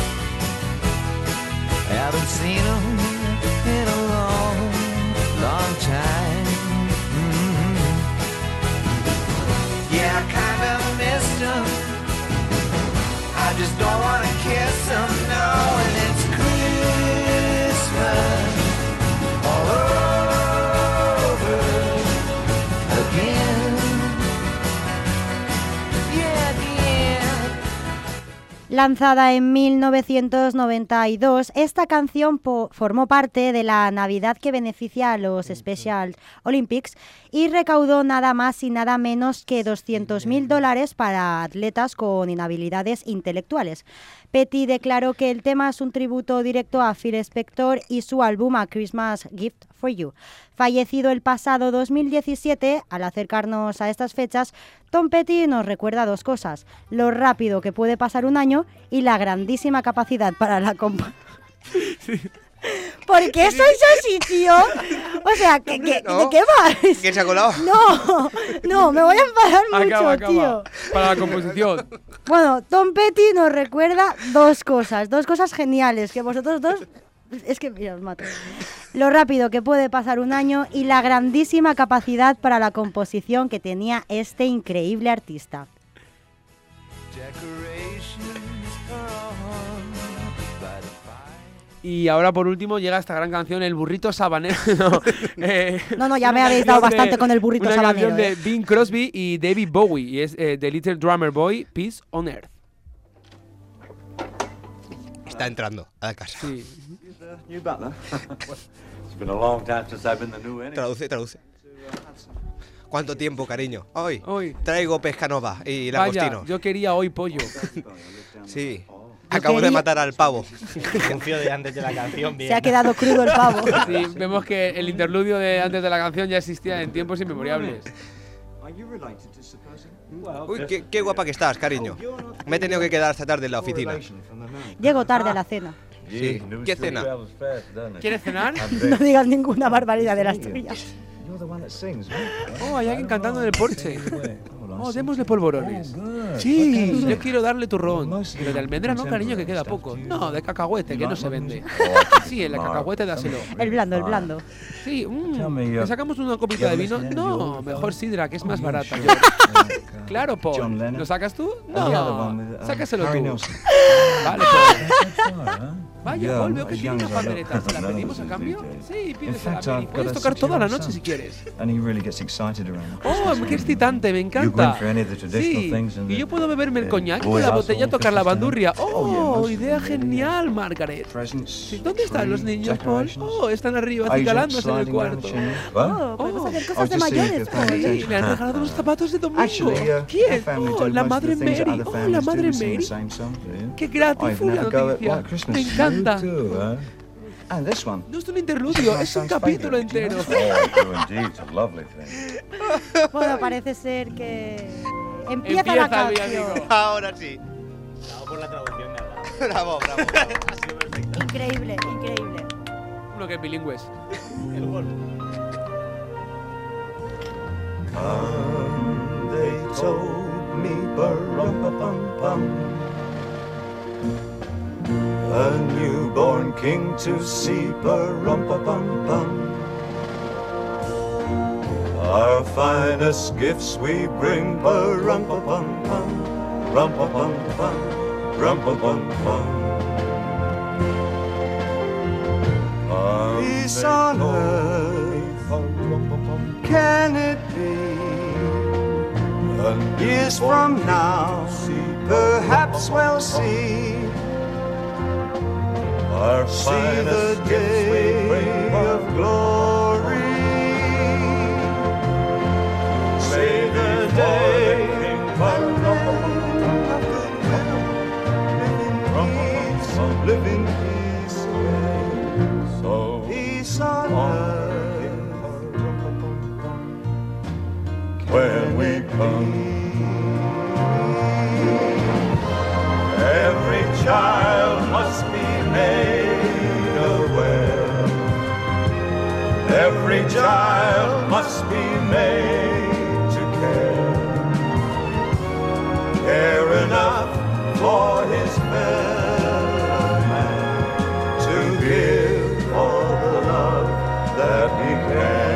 haven't seen them in a long, long time. Yeah, I kinda missed them. I just don't wanna kiss them, no. And it's Christmas all over again. Yeah, again. Lanzada en 1992, esta canción formó parte de la Navidad que beneficia a los Special Olympics y recaudó nada más y nada menos que $200,000 para atletas con inhabilidades intelectuales. Petty declaró que el tema es un tributo directo a Phil Spector y su álbum A Christmas Gift for You. Fallecido el pasado 2017, al acercarnos a estas fechas, Tom Petty nos recuerda dos cosas: lo rápido que puede pasar un año y la grandísima capacidad para la ¿Por qué sois así, tío? O sea, ¿de qué vas? ¿Quién se ha colado? No, me voy a enfadar mucho, Acaba. tío. Para la composición. Bueno, Tom Petty nos recuerda dos cosas geniales, que vosotros dos... Es que, mira, os mato. Lo rápido que puede pasar un año y la grandísima capacidad para la composición que tenía este increíble artista. Y ahora por último llega esta gran canción, El burrito sabanero. No, ya me habéis dado bastante con el burrito sabanero. Una canción de Bing Crosby y David Bowie, y es The Little Drummer Boy, Peace on Earth. Está entrando a la casa. Sí. It's been a long time since I've been the new enemy. Traduce. ¿Cuánto tiempo, cariño? Hoy Hoy. traigo pescanova y Vaya, langostino. yo quería hoy pollo. Sí. Acabo de matar al pavo. Anuncio de antes de la canción, bien. Se ha quedado crudo el pavo. Sí, vemos que el interludio de antes de la canción ya existía en tiempos inmemoriales. Uy, qué guapa que estás, cariño. Me he tenido que quedar esta tarde en la oficina. Llego tarde a la cena. Sí. ¿Qué cena? ¿Quieres cenar? No digas ninguna barbaridad de las tuyas. Oh, hay alguien cantando en el porche. Oh, démosle polvorones. Sí, yo quiero darle turrón. Pero de almendra no, cariño, que queda poco. No, de cacahuete, que no se vende. Sí, el de cacahuete dáselo. El blando, el blando. Sí, ¿le sacamos una copita de vino? No, mejor sidra, que es más barata. Claro, Paul. ¿Lo sacas tú? No, sácaselo tú. Vale, Paul. Vaya, Paul, veo que tiene una pandereta. ¿Se la pedimos a cambio? Sí, pídesela. Y puedes tocar toda la noche si quieres. Oh, qué excitante, me encanta. Sí, y yo puedo beberme el coñac con la botella, tocar la bandurria. Oh, idea genial, Margaret. Sí, ¿dónde están los niños, Paul? Oh, están arriba, acicalándose en el cuarto. Oh, podemos hacer cosas de mayores, Paul. Sí, le han regalado los zapatos de domingo. ¿Quién? Oh, la madre Mary. Oh, la madre Mary. Qué gratitud la noticia. Me encanta. No es un interludio, es un capítulo entero. Bueno, parece ser que empieza la canción. Ahora sí. Bravo por la traducción, nada. Bravo, bravo. Ha sido perfecto. Increíble, increíble. Uno que es bilingües. El gol. They told me, ba-rum-pa-pum-pum, a newborn king to see, ba-rum-pa-pum-pum. Our finest gifts we bring, ba-rum-pa-pum-pum, rum-pa-pum-pum, rum-pa-pum-pum. Peace on earth, can it be? Years from now, perhaps we'll see our finest day of glory. Say the day of live in peace, so peace on earth when we come. Every child must be made aware. Every child must be made to care enough for his fellow man, to give all the love that he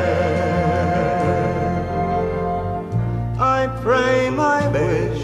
can. I pray my wish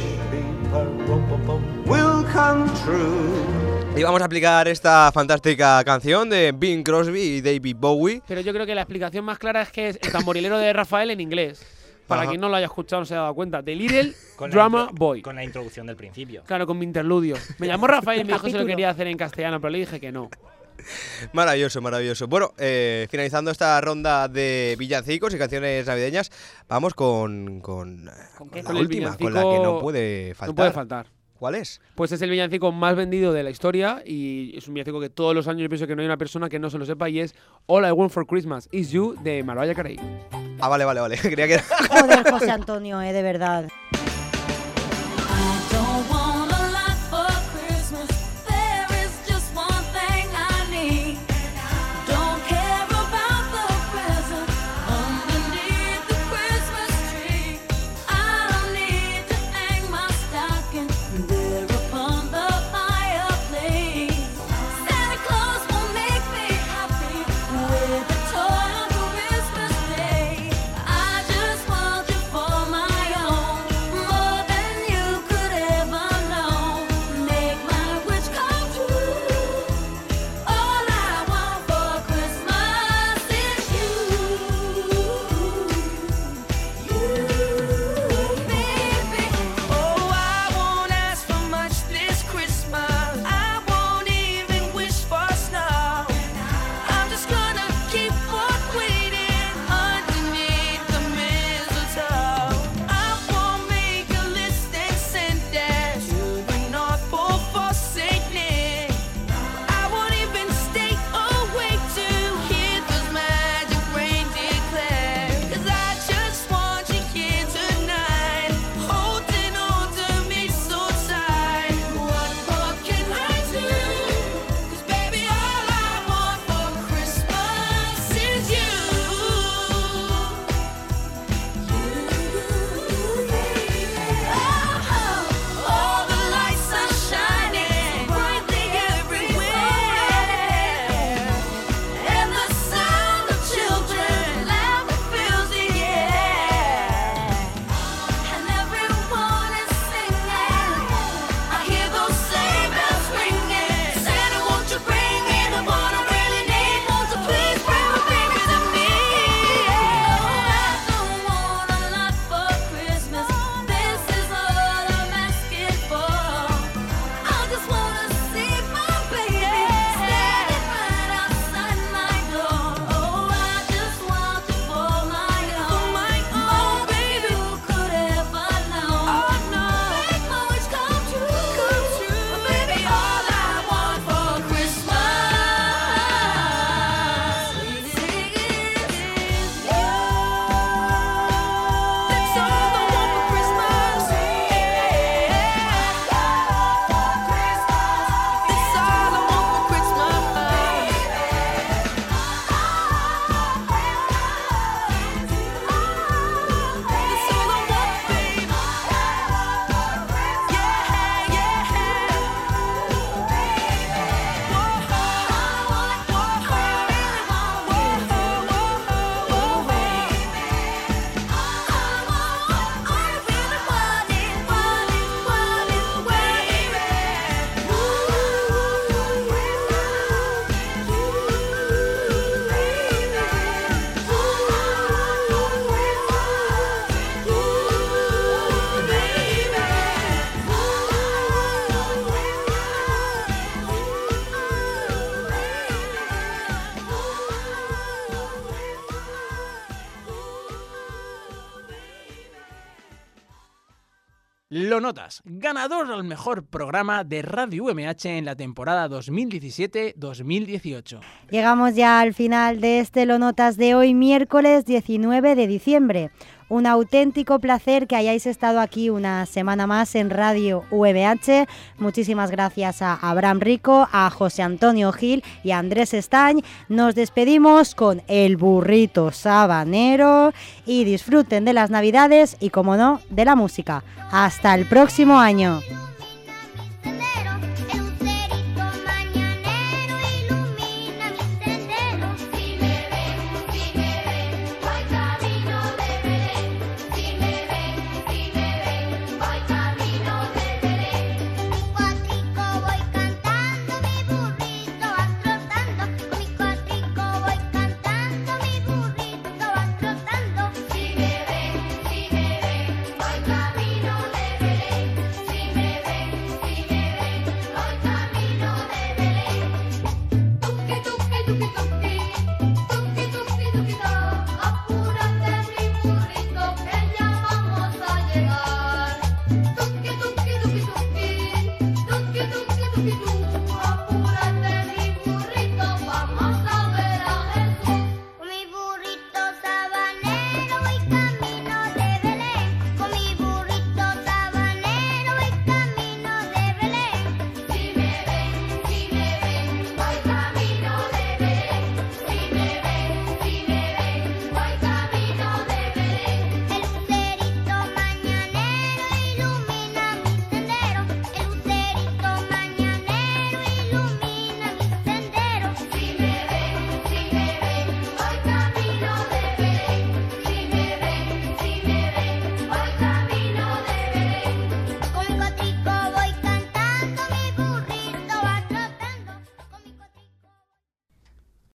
will come true. Y vamos a aplicar esta fantástica canción de Bing Crosby y David Bowie. Pero yo creo que la explicación más clara es que es el tamborilero de Rafael en inglés. Para Ajá. quien no lo haya escuchado, no se haya dado cuenta. The Little Drama Boy. Con la introducción del principio. Claro, con mi interludio. Me llamó Rafael y me dijo si lo quería hacer en castellano, pero le dije que no. Maravilloso, maravilloso. Bueno, finalizando esta ronda de villancicos y canciones navideñas, vamos con qué? la Con el última, con la villancico- que no puede faltar. No puede faltar. ¿Cuál es? Pues es el villancico más vendido de la historia y es un villancico que todos los años yo pienso que no hay una persona que no se lo sepa y es All I Want for Christmas Is You de Mariah Carey. Ah, vale. Creía que era... Joder, José Antonio, de verdad. Don't want a lot for Christmas. There is just one thing I need. Don't care about the present underneath the Christmas tree. I don't need to hang my stocking there upon the fireplace. Santa Claus will make me happy with a toy on Christmas Day. I just want you for my own. Lo Notas, ganador al mejor programa de Radio UMH en la temporada 2017-2018. Llegamos ya al final de este Lo Notas de hoy, miércoles 19 de diciembre. Un auténtico placer que hayáis estado aquí una semana más en Radio UMH. Muchísimas gracias a Abraham Rico, a José Antonio Gil y a Andrés Estañ. Nos despedimos con El Burrito Sabanero y disfruten de las Navidades y, como no, de la música. ¡Hasta el próximo año!